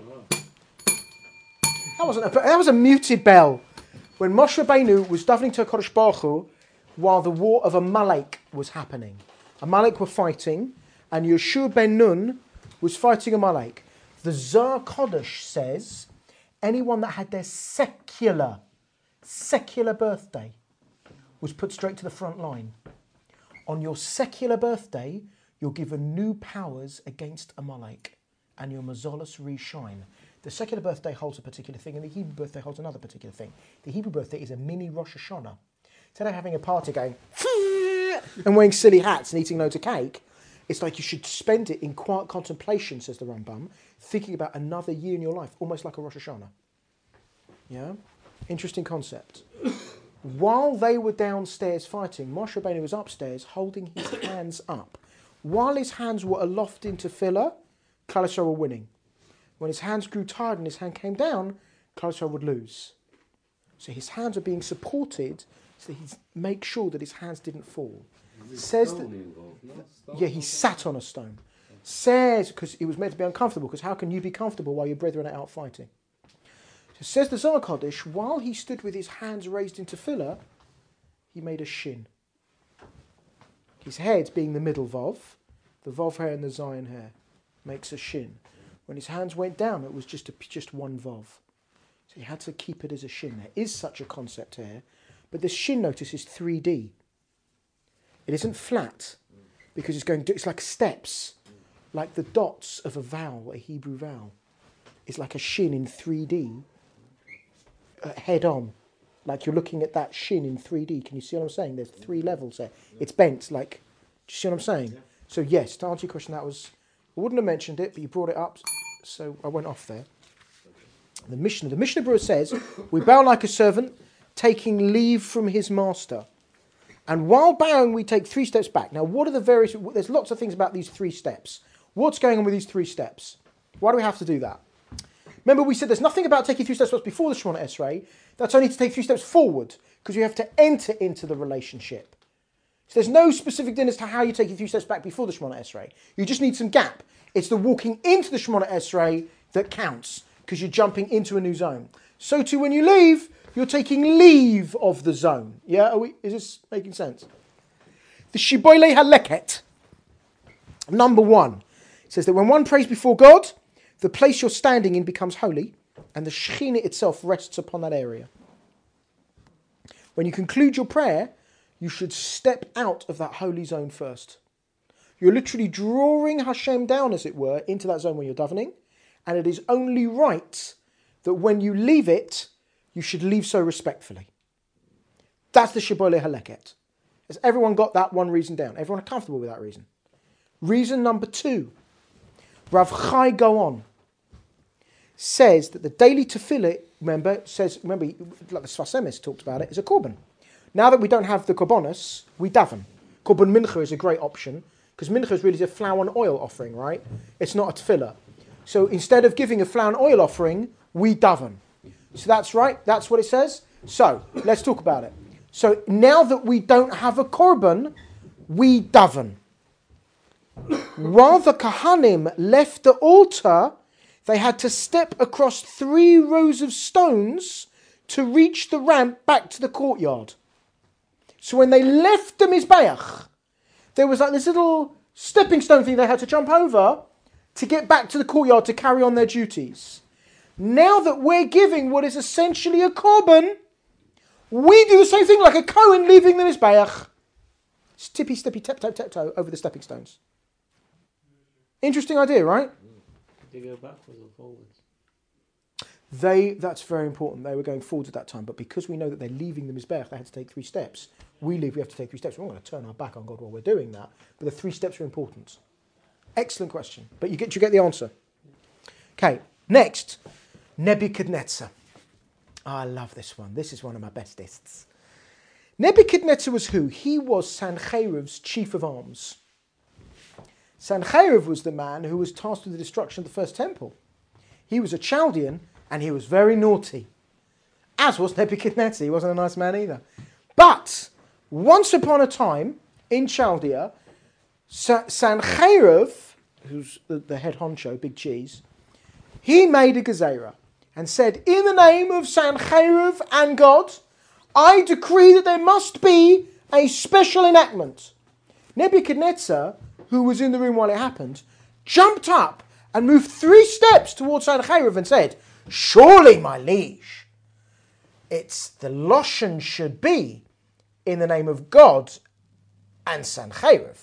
That was a muted bell. When Moshe Rabbeinu was davening to HaKadosh Baruch Hu, while the war of Amalek was happening. Amalek were fighting, and Yeshua ben Nun was fighting Amalek. The Zohar Kodesh says, anyone that had their secular birthday was put straight to the front line. On your secular birthday, you're given new powers against Amalek, and your mazolus reshine. The secular birthday holds a particular thing, and the Hebrew birthday holds another particular thing. The Hebrew birthday is a mini Rosh Hashanah. Instead of having a party going and wearing silly hats and eating loads of cake, it's like you should spend it in quiet contemplation, says the Rambam, thinking about another year in your life, almost like a Rosh Hashanah. Yeah? Interesting concept. While they were downstairs fighting, Moshe Rabbeinu was upstairs holding his hands up. While his hands were aloft into Tefillah, Klal Yisrael were winning. When his hands grew tired and his hand came down, Klal Yisrael would lose. So his hands are being supported so he make sure that his hands didn't fall. Says that, yeah, he sat on a stone. Says, because he was meant to be uncomfortable, because how can you be comfortable while your brethren are out fighting? So says the Zohar Kodesh, while he stood with his hands raised into Tefillah, he made a shin. His head being the middle Vav, the Vav hair and the Zion hair, makes a shin. When his hands went down, it was just one Vav. So he had to keep it as a shin. There is such a concept here, but this shin, notice, is 3D. It isn't flat, because it's like steps, like the dots of a vowel, a Hebrew vowel. It's like a shin in 3D, head on. Like you're looking at that shin in 3D. Can you see what I'm saying? There's 3 levels there. It's bent, like, do you see what I'm saying? Yeah. So yes, to answer your question, I wouldn't have mentioned it, but you brought it up, so I went off there. The Mishnah Berurah says, we bow like a servant, taking leave from his master. And while bowing, we take 3 steps back. Now, what are the various... There's lots of things about these 3 steps. What's going on with these 3 steps? Why do we have to do that? Remember, we said there's nothing about taking 3 steps before the Shemona Esrei. That's only to take 3 steps forward, because you have to enter into the relationship. So there's no specific din as to how you take 3 steps back before the Shemona Esrei. You just need some gap. It's the walking into the Shemona Esrei that counts, because you're jumping into a new zone. So too, when you leave, you're taking leave of the zone. Yeah, is this making sense? The Shibolei Haleket, number 1, says that when one prays before God, the place you're standing in becomes holy, and the Shekhinah itself rests upon that area. When you conclude your prayer, you should step out of that holy zone first. You're literally drawing Hashem down, as it were, into that zone when you're davening, and it is only right that when you leave it, you should leave so respectfully. That's the Shibolei Haleket. Has everyone got that one reason down? Everyone comfortable with that reason? Reason number 2. Rav Chai Gaon says that the daily tefillah, remember, like the Sfas Emes talked about it, is a korban. Now that we don't have the korbanos, we daven. Korban mincha is a great option, because mincha is really a flour and oil offering, right? It's not a tefillah. So instead of giving a flour and oil offering, we daven. So that's right, that's what it says. So, let's talk about it. So now that we don't have a korban, we daven. While the Kahanim left the altar, they had to step across 3 rows of stones to reach the ramp back to the courtyard. So when they left the Mizbeach, there was like this little stepping stone thing they had to jump over to get back to the courtyard to carry on their duties. Now that we're giving what is essentially a korban, we do the same thing like a Kohen leaving the Mizbeach. Tippy, steppy, tap-toe over the stepping stones. Interesting idea, right? Did they go backwards or forwards? That's very important. They were going forwards at that time, but because we know that they're leaving the Mizbeach, they had to take 3 steps. We have to take 3 steps. We're not going to turn our back on God while we're doing that, but the 3 steps are important. Excellent question, but you get the answer. Okay, next, Nebuchadnezzar. Oh, I love this one. This is one of my bestists. Nebuchadnezzar was who? He was Sancheriv's chief of arms. Sancheriv was the man who was tasked with the destruction of the first temple. He was a Chaldean, and he was very naughty. As was Nebuchadnezzar. He wasn't a nice man either. But once upon a time, in Chaldea, Sancheriv, who's the head honcho, big cheese, he made a gezerah and said, in the name of Sancheriv and God, I decree that there must be a special enactment. Nebuchadnezzar, who was in the room while it happened, jumped up and moved 3 steps towards Sancheriv and said, surely, my liege, the Loshen should be in the name of God and Sancheriv.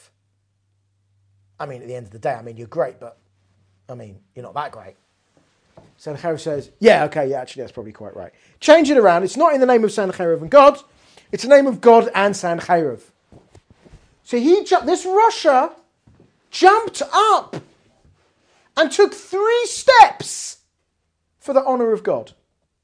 I mean, at the end of the day, you're great, but, you're not that great. Sancheriv says, actually, that's probably quite right. Change it around. It's not in the name of Sancheriv and God. It's the name of God and Sancheriv. So this Russia jumped up and took 3 steps for the honor of God.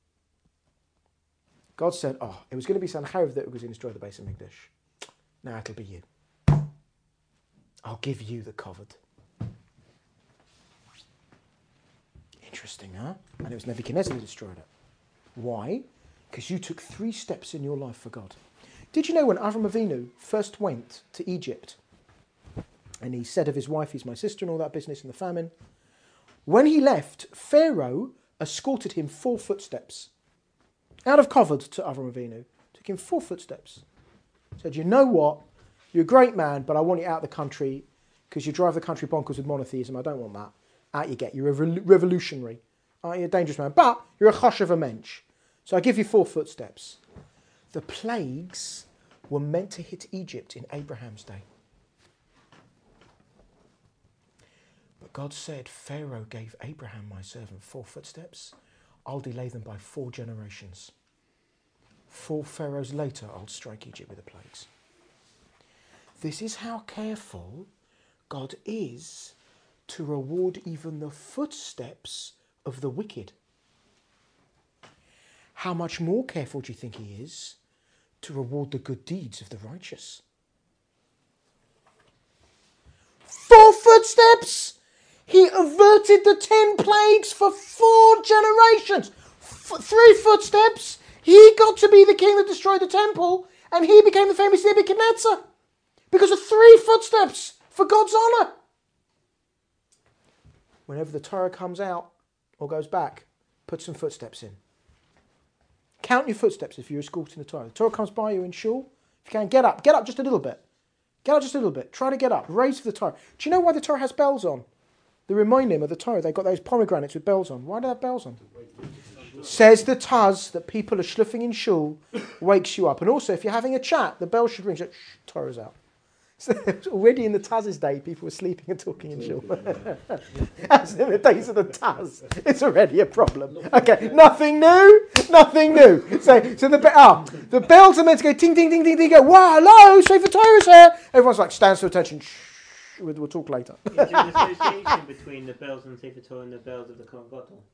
God said, it was going to be Sancheriv that was going to destroy the base of Mikdash. Now it'll be you. I'll give you the covered. Interesting, huh? And it was Nebuchadnezzar who destroyed it. Why? Because you took 3 steps in your life for God. Did you know when Avram Avinu first went to Egypt, and he said of his wife, he's my sister and all that business in the famine, when he left, Pharaoh escorted him 4 footsteps. Out of covered to Avram Avinu. Took him 4 footsteps. Said, you know what? You're a great man, but I want you out of the country because you drive the country bonkers with monotheism. I don't want that. Out you get. You're a revolutionary. You're a dangerous man. But you're a choshev a mensch. So I give you 4 footsteps. The plagues were meant to hit Egypt in Abraham's day. But God said, Pharaoh gave Abraham, my servant, 4 footsteps. I'll delay them by 4 generations. 4 pharaohs later, I'll strike Egypt with the plagues. This is how careful God is to reward even the footsteps of the wicked. How much more careful do you think he is to reward the good deeds of the righteous? 4 footsteps! He averted the 10 plagues for 4 generations. 3 footsteps. He got to be the king that destroyed the temple, and he became the famous Nebuchadnezzar because of 3 footsteps for God's honor. Whenever the Torah comes out or goes back, put some footsteps in. Count your footsteps if you're escorting the Torah. The Torah comes by you in shul. If you can, get up just a little bit. Get up just a little bit. Try to get up. Raise for the Torah. Do you know why the Torah has bells on? They remind him of the Torah. They've got those pomegranates with bells on. Why do they have bells on? Says the Taz that people are schluffing in shul wakes you up. And also, if you're having a chat, the bell should ring. Shh, Torah's out. So already in the Taz's day, people were sleeping and talking in shul. As in the days of the Taz, it's already a problem. Okay, nothing new. So the bells are meant to go ting, ting, ting, ting, ting, go, wow, hello, Sefer Torah's here. Everyone's like, stands to attention. Shh, we'll talk later. Is there an association between the bells and the Sefer Torah and the bells of the Kohen Gadol?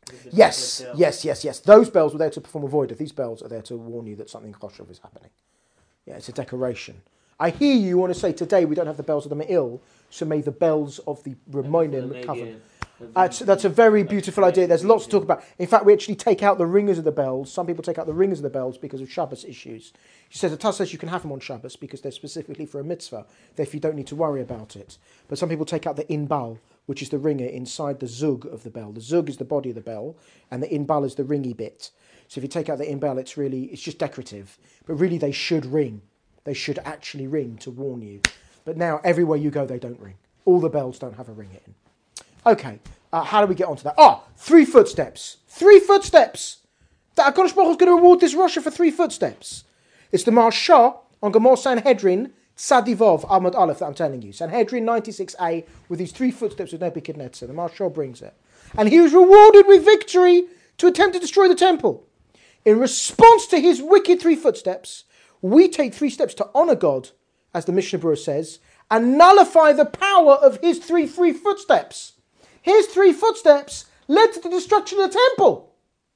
Yes. Those bells were there to perform a void. These bells are there to warn you that something choshev is happening. Yeah, it's a decoration. I hear you want to say today we don't have the bells of the Me'il, so may the bells of the Ramonim cover. That's a very beautiful idea. There's lots to talk about. In fact, we actually take out the ringers of the bells. Some people take out the ringers of the bells because of Shabbos issues. She says, the Taz says you can have them on Shabbos because they're specifically for a mitzvah. Therefore, you don't need to worry about it. But some people take out the inbal, which is the ringer inside the zug of the bell. The zug is the body of the bell, and the inbal is the ringy bit. So if you take out the inbal, it's just decorative. But really, they should ring. They should actually ring to warn you. But now, everywhere you go, they don't ring. All the bells don't have a ring in. Okay, how do we get onto that? 3 footsteps. 3 footsteps. That HaKadosh Baruch Hu is going to reward this Rasha for 3 footsteps. It's the Marsha on Gemara Sanhedrin, Tzadivov, Amud Aleph that I'm telling you. Sanhedrin 96a with these 3 footsteps of Nebuchadnezzar. The Marsha brings it. And he was rewarded with victory to attempt to destroy the temple. In response to his wicked 3 footsteps, we take 3 steps to honor God, as the Mishnah Berurah says, and nullify the power of his 3 footsteps. His 3 footsteps led to the destruction of the temple.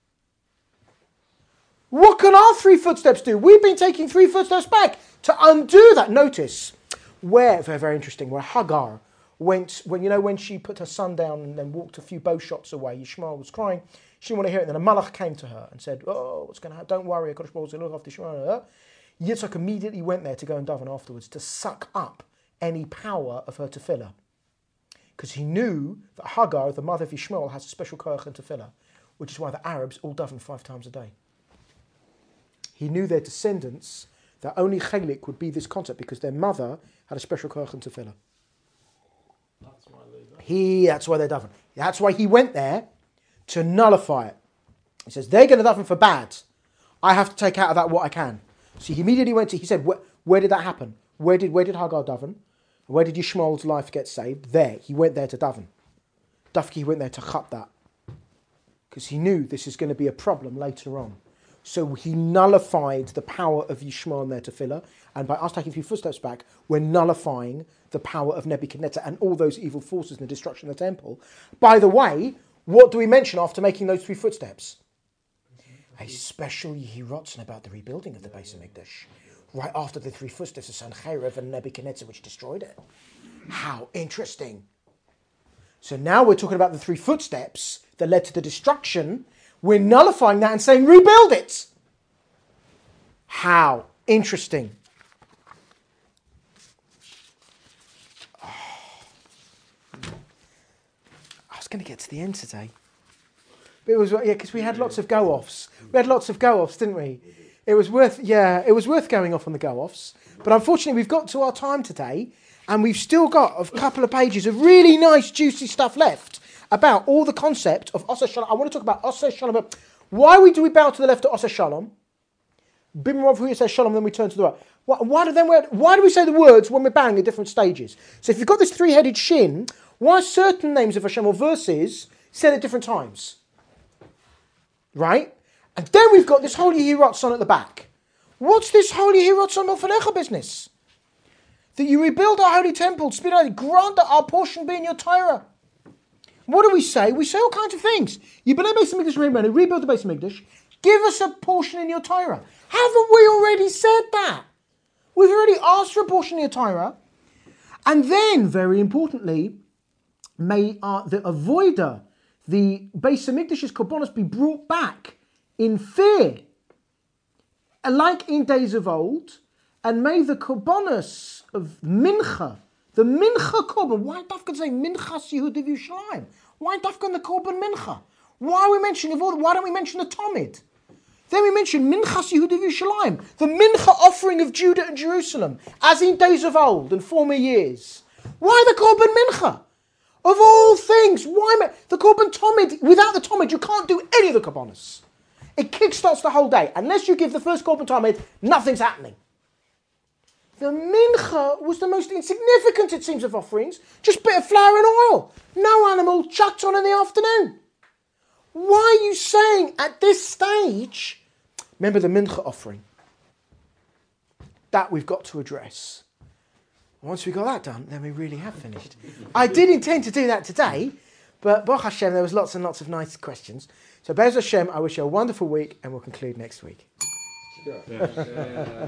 What can our 3 footsteps do? We've been taking 3 footsteps back to undo that. Notice where, very, very interesting, where Hagar went, when she put her son down and then walked a few bow shots away, Yishmael was crying. She didn't want to hear it. And then a malach came to her and said, what's going to happen? Don't worry, HaKadosh Baruch Hu is going to look after Yishmael. Yitzhak immediately went there to go and daven afterwards to suck up any power of her tefillah. Because he knew that Hagar, the mother of Yishmael, has a special koach in tefillah, which is why the Arabs all daven 5 times a day. He knew their descendants, that only chelik would be this concept because their mother had a special koach in tefillah. That's why they're daven. That's why he went there to nullify it. He says, they're going to daven for bad. I have to take out of that what I can. So he immediately went to, he said, where did that happen? Where did Hagar daven? Where did Yishmael's life get saved? There. He went there to daven. Dafki went there to chap that. Because he knew this is going to be a problem later on. So he nullified the power of Yishmael and their tefillah. And by us taking a few footsteps back, we're nullifying the power of Nebuchadnezzar and all those evil forces in the destruction of the temple. By the way, what do we mention after making those 3 footsteps? A special Yehirotzen about the rebuilding of the Beis HaMikdash. Right after the 3 footsteps of Sancheriv and Nebuchadnezzar, which destroyed it. How interesting. So now we're talking about the 3 footsteps that led to the destruction. We're nullifying that and saying, rebuild it. How interesting. I was going to get to the end today. But it was, because we had lots of go-offs. We had lots of go-offs, didn't we? It was worth going off on the go-offs. But unfortunately, we've got to our time today, and we've still got a couple of pages of really nice, juicy stuff left about all the concept of Oseh Shalom. I want to talk about Oseh Shalom. Why do we bow to the left at Oseh Shalom? Bimrov who says Shalom, then we turn to the right. Why do we say the words when we're bowing at different stages? So if you've got this 3-headed shin, why are certain names of Hashem or verses said at different times? Right? And then we've got this Holy Yehirotzon at the back. What's this Holy Yehirotzon Milfanecha business? That you rebuild our holy temple, grant that our portion be in your Torah. What do we say? We say all kinds of things. You build the Beis HaMikdash, rebuild the Beis HaMikdash, give us a portion in your Torah. Haven't we already said that? We've already asked for a portion in your Torah. And then, very importantly, may the avoider, the Beis HaMikdash's korbanos be brought back in fear, like in days of old, and may the korbanos of Mincha, the Mincha korban, why Dafka say Minchas Yehuda Yerushalayim? Why Dafka the korban Mincha? Why don't we mention the Tomid? Then we mention Minchas Yehuda Yerushalayim, the Mincha offering of Judah and Jerusalem, as in days of old and former years. Why the korban Mincha? Of all things, why the korban Tomid? Without the Tomid, you can't do any of the korbanos. It kickstarts the whole day. Unless you give the first korban Tomid, nothing's happening. The mincha was the most insignificant, it seems, of offerings. Just a bit of flour and oil. No animal chucked on in the afternoon. Why are you saying at this stage, remember the mincha offering? That we've got to address. Once we got that done, then we really have finished. I did intend to do that today, But Baruch Hashem, there was lots and lots of nice questions. So Be'ez Hashem, I wish you a wonderful week, and we'll conclude next week. Yeah.